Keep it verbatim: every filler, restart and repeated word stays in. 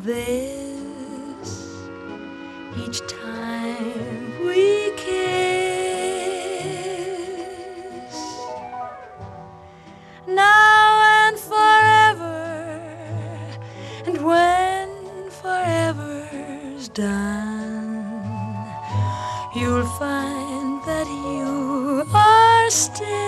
this each time we kiss. Now and forever, and when forever's done, you'll find that you are still